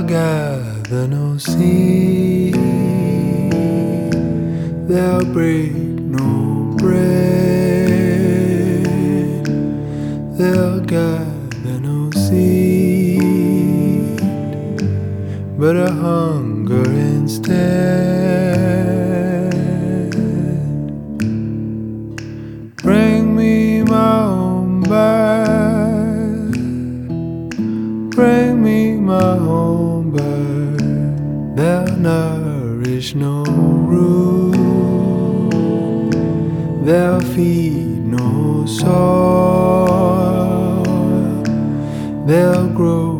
gather no seed, they'll break no bread, they'll gather no seed, but a hunger instead. Bring me my own bird, bring me my own bird. They'll nourish no root, they'll feed no soil, they'll grow